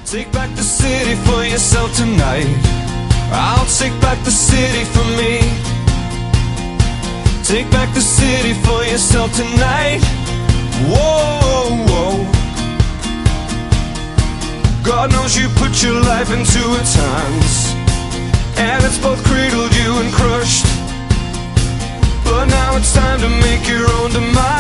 Take back the city for yourself tonight. I'll take back the city for me. Take back the city for yourself tonight. Whoa, whoa. God knows you put your life into its hands, and it's both cradled you and crushed. But now it's time to make your own demise.